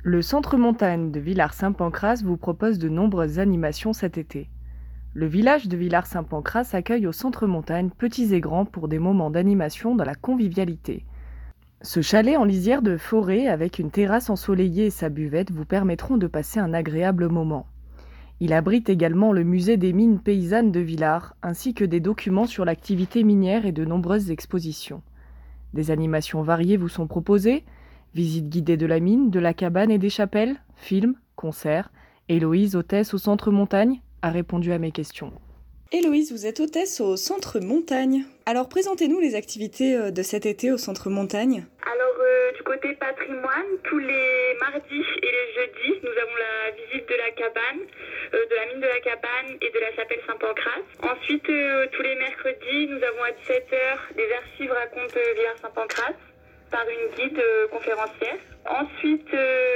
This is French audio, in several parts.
Le Centre Montagne de Villars-Saint-Pancrace vous propose de nombreuses animations cet été. Le village de Villars-Saint-Pancrace accueille au Centre Montagne petits et grands pour des moments d'animation dans la convivialité. Ce chalet en lisière de forêt avec une terrasse ensoleillée et sa buvette vous permettront de passer un agréable moment. Il abrite également le musée des mines paysannes de Villars, ainsi que des documents sur l'activité minière et de nombreuses expositions. Des animations variées vous sont proposées, visites guidées de la mine, de la cabane et des chapelles, films, concerts. Héloïse, hôtesse au Centre Montagne, a répondu à mes questions. Héloïse, vous êtes hôtesse au Centre Montagne. Alors présentez-nous les activités de cet été au Centre Montagne. Alors du côté patrimoine, tous les mardis et les jeudis, nous avons la visite de la cabane, de la mine de la cabane et de la chapelle Saint-Pancrace. Ensuite, tous les mercredis, nous avons à 17h des archives racontent Villars-Saint-Pancrace par une guide conférencière. Ensuite,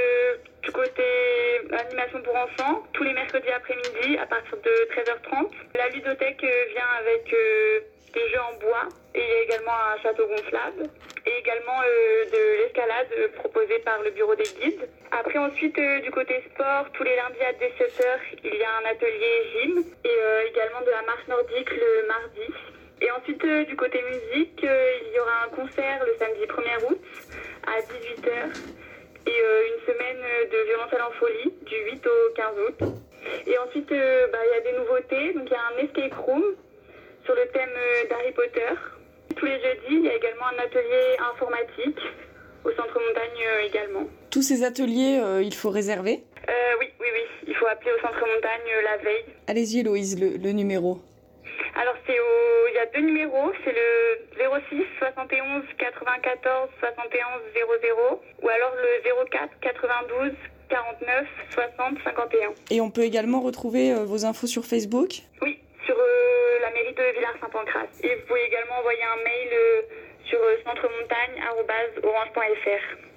du côté animation pour enfants, tous les mercredis après-midi à partir de 13h30. La ludothèque vient avec des jeux en bois et il y a également un château gonflable et également de l'escalade proposée par le bureau des guides. Après ensuite du côté sport, tous les lundis à 17h, il y a un atelier gym et également de la marche nordique le mardi. Et ensuite du côté musique, il y aura un concert le samedi 1er août à 18h et une semaine de violoncelle en folie du 8 au 15 août. Et ensuite il y a des nouveautés, donc il y a un escape room sur le thème d'Harry Potter. Tous les jeudis, il y a également un atelier informatique au Centre Montagne également. Tous ces ateliers, il faut réserver ? Oui. Il faut appeler au Centre Montagne la veille. Allez-y Héloïse, le numéro. Alors il y a 2 numéros, c'est le 06 71 94 71 00 ou alors le 04 92 49 60 51. Et on peut également retrouver vos infos sur Facebook ? Oui, sur la mairie de Villars-Saint-Pancrace. Et vous pouvez également envoyer un mail sur centremontagne@orange.fr.